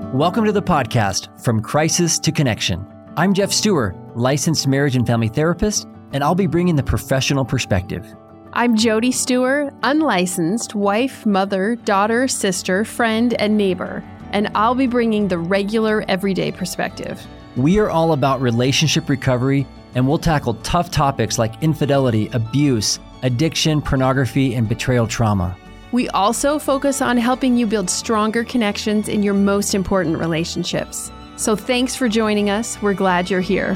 Welcome to the podcast, From Crisis to Connection. I'm Jeff Stewart, licensed marriage and family therapist, and I'll be bringing the professional perspective. I'm Jody Stewart, unlicensed wife, mother, daughter, sister, friend, and neighbor, and I'll be bringing the regular, everyday perspective. We are all about relationship recovery, and we'll tackle tough topics like infidelity, abuse, addiction, pornography, and betrayal trauma. We also focus on helping you build stronger connections in your most important relationships. So thanks for joining us. We're glad you're here.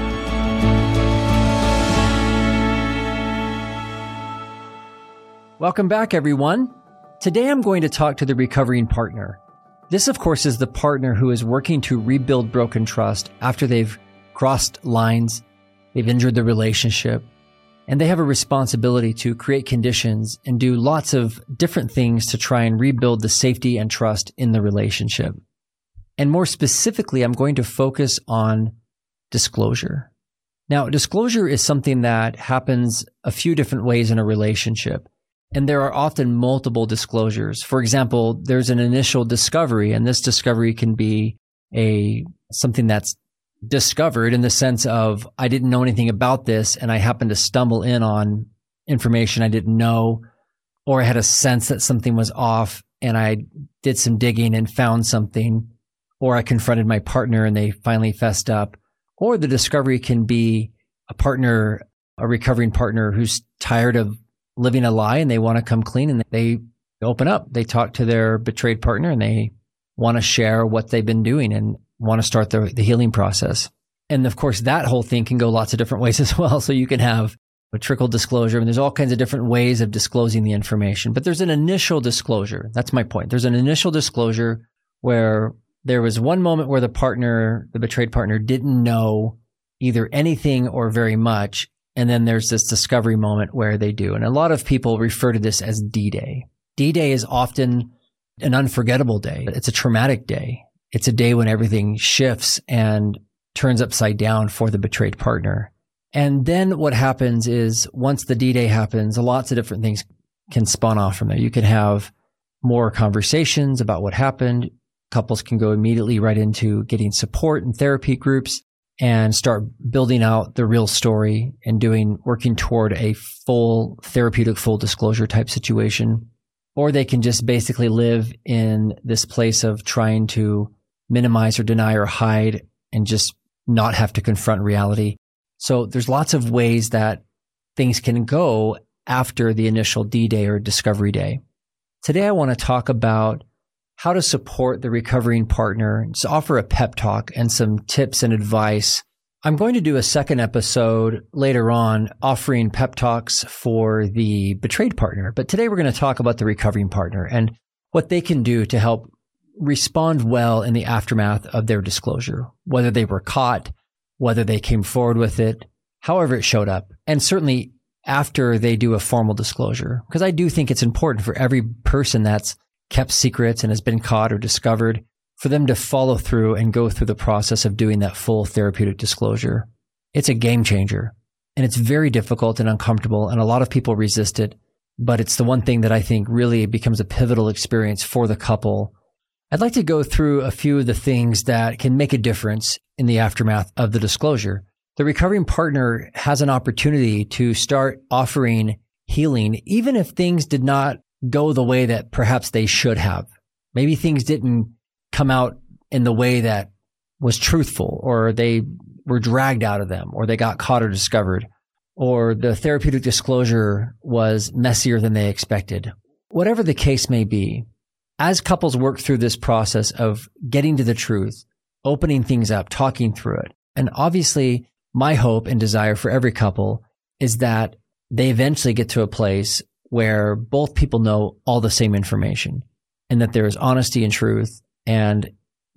Welcome back, everyone. Today I'm going to talk to the recovering partner. This, of course, is the partner who is working to rebuild broken trust after they've crossed lines, they've injured the relationship, and they have a responsibility to create conditions and do lots of different things to try and rebuild the safety and trust in the relationship. And more specifically, I'm going to focus on disclosure. Now, disclosure is something that happens a few different ways in a relationship. And there are often multiple disclosures. For example, there's an initial discovery, and this discovery can be something that's discovered in the sense of, I didn't know anything about this and I happened to stumble in on information I didn't know, or I had a sense that something was off and I did some digging and found something, or I confronted my partner and they finally fessed up. Or the discovery can be a recovering partner who's tired of living a lie and they want to come clean, and they open up. They talk to their betrayed partner and they want to share what they've been doing and want to start the healing process. And of course, that whole thing can go lots of different ways as well. So you can have a trickle disclosure, and there's all kinds of different ways of disclosing the information. But there's an initial disclosure. That's my point. There's an initial disclosure where there was one moment where the betrayed partner, didn't know either anything or very much. And then there's this discovery moment where they do. And a lot of people refer to this as D-Day. D-Day is often an unforgettable day. It's a traumatic day. It's a day when everything shifts and turns upside down for the betrayed partner. And then what happens is, once the D-Day happens, lots of different things can spawn off from there. You can have more conversations about what happened. Couples can go immediately right into getting support in therapy groups and start building out the real story and working toward a full therapeutic, full disclosure type situation. Or they can just basically live in this place of trying to minimize or deny or hide and just not have to confront reality. So there's lots of ways that things can go after the initial D-Day or discovery day. Today, I want to talk about how to support the recovering partner, just offer a pep talk and some tips and advice. I'm going to do a second episode later on offering pep talks for the betrayed partner. But today we're going to talk about the recovering partner and what they can do to help respond well in the aftermath of their disclosure, whether they were caught, whether they came forward with it, however it showed up, and certainly after they do a formal disclosure. Because I do think it's important for every person that's kept secrets and has been caught or discovered, for them to follow through and go through the process of doing that full therapeutic disclosure. It's a game changer, and it's very difficult and uncomfortable, and a lot of people resist it, but it's the one thing that I think really becomes a pivotal experience for the couple. I'd like to go through a few of the things that can make a difference in the aftermath of the disclosure. The recovering partner has an opportunity to start offering healing, even if things did not go the way that perhaps they should have. Maybe things didn't come out in the way that was truthful, or they were dragged out of them, or they got caught or discovered, or the therapeutic disclosure was messier than they expected. Whatever the case may be, as couples work through this process of getting to the truth, opening things up, talking through it, and obviously my hope and desire for every couple is that they eventually get to a place where both people know all the same information, and that there is honesty and truth and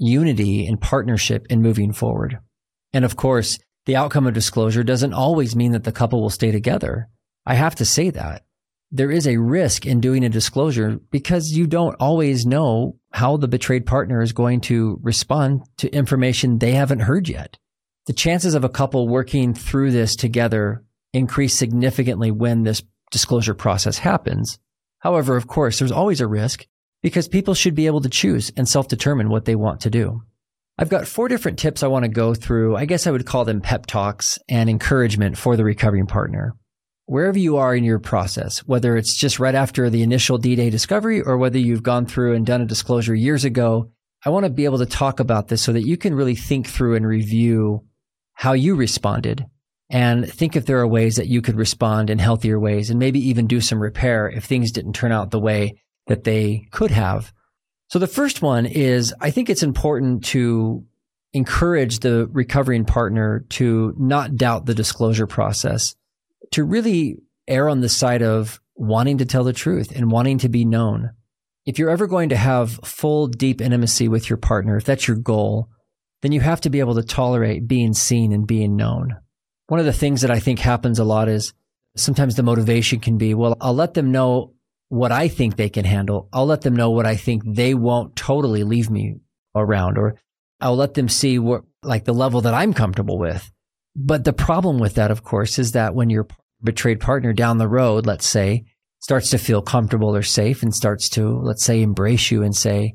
unity and partnership in moving forward. And of course, the outcome of disclosure doesn't always mean that the couple will stay together. I have to say that. There is a risk in doing a disclosure because you don't always know how the betrayed partner is going to respond to information they haven't heard yet. The chances of a couple working through this together increase significantly when this disclosure process happens. However, of course, there's always a risk because people should be able to choose and self-determine what they want to do. I've got 4 different tips I want to go through. I guess I would call them pep talks and encouragement for the recovering partner. Wherever you are in your process, whether it's just right after the initial D-Day discovery or whether you've gone through and done a disclosure years ago, I want to be able to talk about this so that you can really think through and review how you responded and think if there are ways that you could respond in healthier ways and maybe even do some repair if things didn't turn out the way that they could have. So the first one is, I think it's important to encourage the recovering partner to not doubt the disclosure process, to really err on the side of wanting to tell the truth and wanting to be known. If you're ever going to have full, deep intimacy with your partner, if that's your goal, then you have to be able to tolerate being seen and being known. One of the things that I think happens a lot is sometimes the motivation can be, well, I'll let them know what I think they can handle. I'll let them know what I think they won't totally leave me around, or I'll let them see what, like, the level that I'm comfortable with. But the problem with that, of course, is that when your betrayed partner down the road, let's say, starts to feel comfortable or safe and starts to, let's say, embrace you and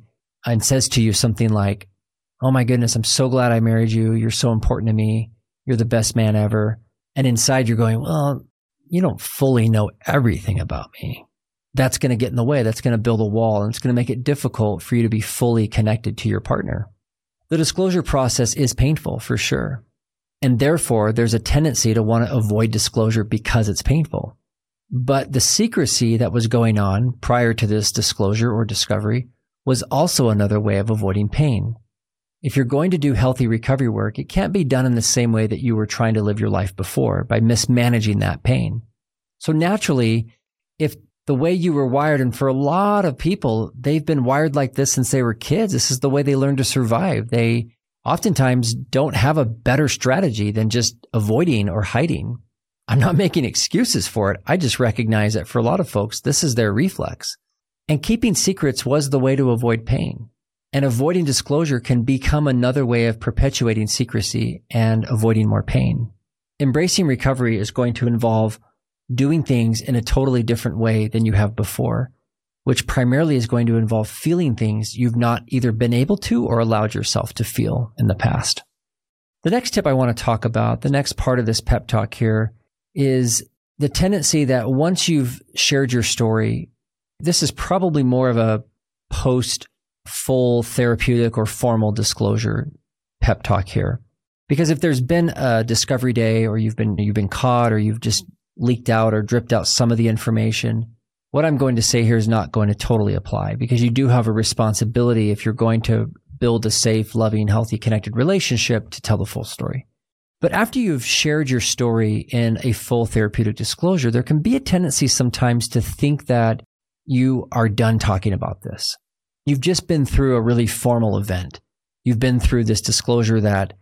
says to you something like, oh my goodness, I'm so glad I married you. You're so important to me. You're the best man ever. And inside you're going, well, you don't fully know everything about me. That's going to get in the way. That's going to build a wall, and it's going to make it difficult for you to be fully connected to your partner. The disclosure process is painful for sure. And therefore, there's a tendency to want to avoid disclosure because it's painful. But the secrecy that was going on prior to this disclosure or discovery was also another way of avoiding pain. If you're going to do healthy recovery work, it can't be done in the same way that you were trying to live your life before, by mismanaging that pain. So naturally, if the way you were wired, and for a lot of people, they've been wired like this since they were kids. This is the way they learn to survive. They oftentimes don't have a better strategy than just avoiding or hiding. I'm not making excuses for it. I just recognize that for a lot of folks, this is their reflex. And keeping secrets was the way to avoid pain. And avoiding disclosure can become another way of perpetuating secrecy and avoiding more pain. Embracing recovery is going to involve doing things in a totally different way than you have before, which primarily is going to involve feeling things you've not either been able to or allowed yourself to feel in the past. The next tip I want to talk about, the next part of this pep talk here, is the tendency that once you've shared your story, this is probably more of a post-full therapeutic or formal disclosure pep talk here. Because if there's been a discovery day, or you've been caught, or you've just leaked out or dripped out some of the information, what I'm going to say here is not going to totally apply, because you do have a responsibility, if you're going to build a safe, loving, healthy, connected relationship, to tell the full story. But after you've shared your story in a full therapeutic disclosure, there can be a tendency sometimes to think that you are done talking about this. You've just been through a really formal event. You've been through this disclosure that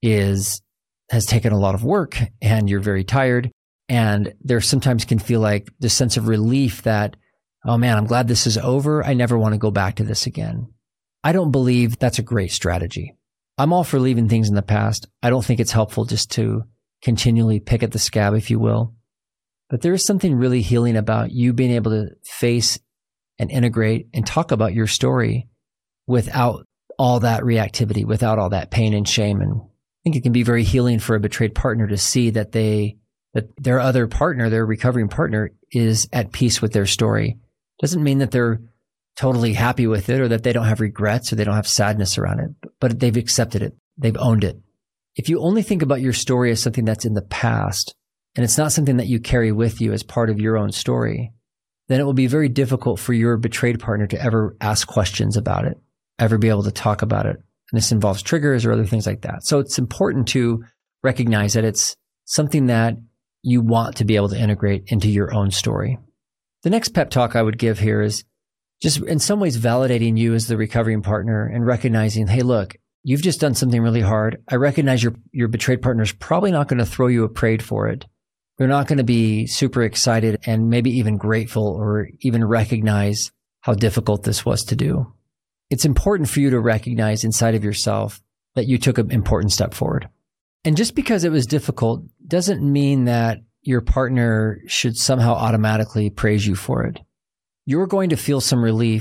has taken a lot of work, and you're very tired. And there sometimes can feel like this sense of relief that, oh man, I'm glad this is over. I never want to go back to this again. I don't believe that's a great strategy. I'm all for leaving things in the past. I don't think it's helpful just to continually pick at the scab, if you will. But there is something really healing about you being able to face and integrate and talk about your story without all that reactivity, without all that pain and shame. And I think it can be very healing for a betrayed partner to see that their other partner, their recovering partner, is at peace with their story. Doesn't mean that they're totally happy with it, or that they don't have regrets, or they don't have sadness around it, but they've accepted it. They've owned it. If you only think about your story as something that's in the past, and it's not something that you carry with you as part of your own story, then it will be very difficult for your betrayed partner to ever ask questions about it, ever be able to talk about it. And this involves triggers or other things like that. So it's important to recognize that it's something that you want to be able to integrate into your own story. The next pep talk I would give here is just in some ways validating you as the recovering partner and recognizing, hey, look, you've just done something really hard. I recognize your betrayed partner is probably not going to throw you a parade for it. They're not going to be super excited and maybe even grateful or even recognize how difficult this was to do. It's important for you to recognize inside of yourself that you took an important step forward. And just because it was difficult doesn't mean that your partner should somehow automatically praise you for it. You're going to feel some relief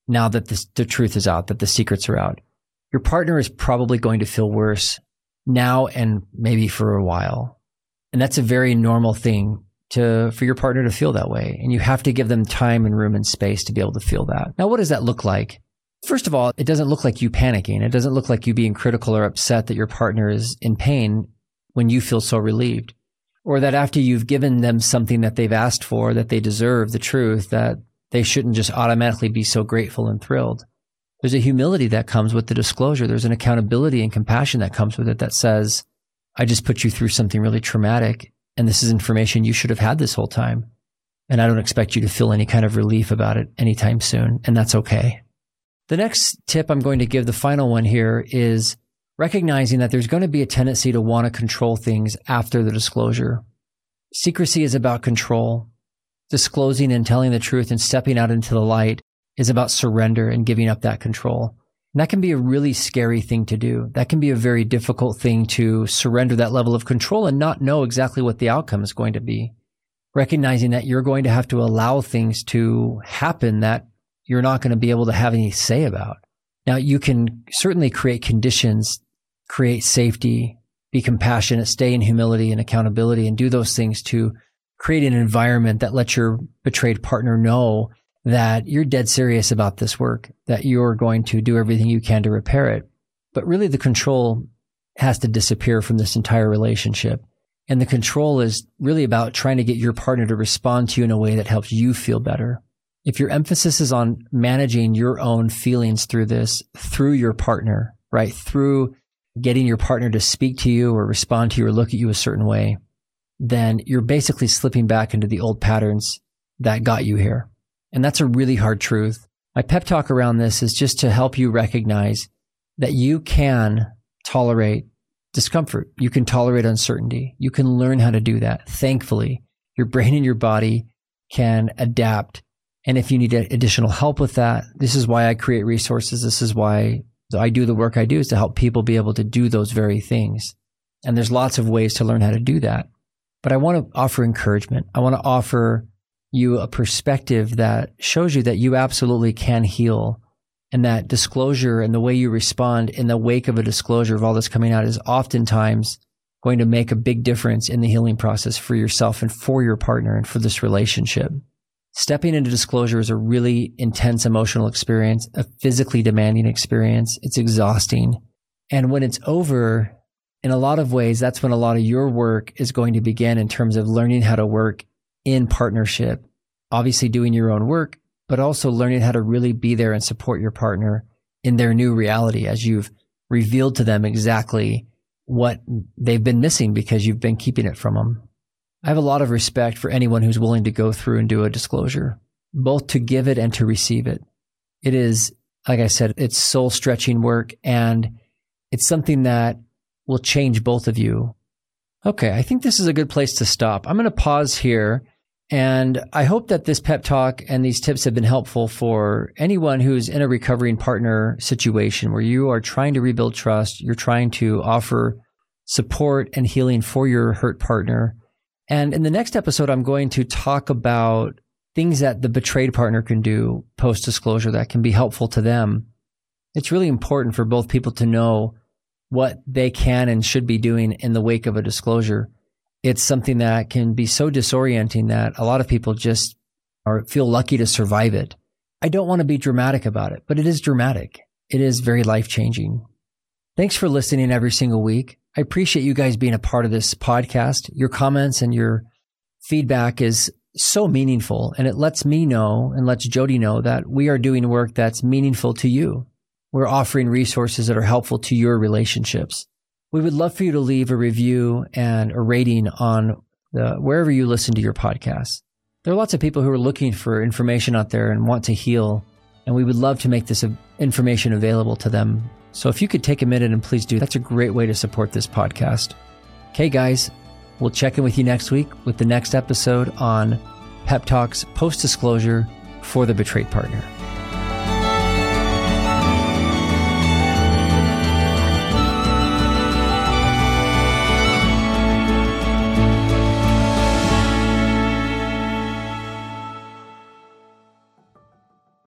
now that the truth is out, that the secrets are out. Your partner is probably going to feel worse now and maybe for a while. And that's a very normal thing for your partner to feel that way. And you have to give them time and room and space to be able to feel that. Now, what does that look like? First of all, it doesn't look like you panicking. It doesn't look like you being critical or upset that your partner is in pain when you feel so relieved. Or that after you've given them something that they've asked for, that they deserve, the truth, that they shouldn't just automatically be so grateful and thrilled. There's a humility that comes with the disclosure. There's an accountability and compassion that comes with it that says, I just put you through something really traumatic, and this is information you should have had this whole time. And I don't expect you to feel any kind of relief about it anytime soon, and that's okay. The next tip I'm going to give, the final one here, is recognizing that there's going to be a tendency to want to control things after the disclosure. Secrecy is about control. Disclosing and telling the truth and stepping out into the light is about surrender and giving up that control. And that can be a really scary thing to do. That can be a very difficult thing to surrender that level of control and not know exactly what the outcome is going to be. Recognizing that you're going to have to allow things to happen that you're not going to be able to have any say about. Now, you can certainly create conditions, create safety, be compassionate, stay in humility and accountability, and do those things to create an environment that lets your betrayed partner know that you're dead serious about this work, that you're going to do everything you can to repair it. But really the control has to disappear from this entire relationship. And the control is really about trying to get your partner to respond to you in a way that helps you feel better. If your emphasis is on managing your own feelings through this, through your partner, right? Through getting your partner to speak to you or respond to you or look at you a certain way, then you're basically slipping back into the old patterns that got you here. And that's a really hard truth. My pep talk around this is just to help you recognize that you can tolerate discomfort. You can tolerate uncertainty. You can learn how to do that. Thankfully, your brain and your body can adapt. And if you need additional help with that, this is why I create resources. This is why I do the work I do, is to help people be able to do those very things. And there's lots of ways to learn how to do that. But I want to offer encouragement. I want to offer you a perspective that shows you that you absolutely can heal, and that disclosure and the way you respond in the wake of a disclosure of all this coming out is oftentimes going to make a big difference in the healing process for yourself and for your partner and for this relationship. Stepping into disclosure is a really intense emotional experience, a physically demanding experience. It's exhausting. And when it's over, in a lot of ways, that's when a lot of your work is going to begin in terms of learning how to work in partnership, obviously doing your own work, but also learning how to really be there and support your partner in their new reality as you've revealed to them exactly what they've been missing because you've been keeping it from them. I have a lot of respect for anyone who's willing to go through and do a disclosure, both to give it and to receive it. It is, like I said, it's soul-stretching work, and it's something that will change both of you. Okay, I think this is a good place to stop. I'm going to pause here. And I hope that this pep talk and these tips have been helpful for anyone who's in a recovering partner situation where you are trying to rebuild trust, you're trying to offer support and healing for your hurt partner. And in the next episode, I'm going to talk about things that the betrayed partner can do post-disclosure that can be helpful to them. It's really important for both people to know what they can and should be doing in the wake of a disclosure. It's something that can be so disorienting that a lot of people just feel lucky to survive it. I don't want to be dramatic about it, but it is dramatic. It is very life-changing. Thanks for listening every single week. I appreciate you guys being a part of this podcast. Your comments and your feedback is so meaningful, and it lets me know and lets Jody know that we are doing work that's meaningful to you. We're offering resources that are helpful to your relationships. We would love for you to leave a review and a rating on wherever you listen to your podcasts. There are lots of people who are looking for information out there and want to heal, and we would love to make this information available to them. So if you could take a minute and please do, that's a great way to support this podcast. Okay, guys, we'll check in with you next week with the next episode on Pep Talks Post-Disclosure for the Betrayed Partner.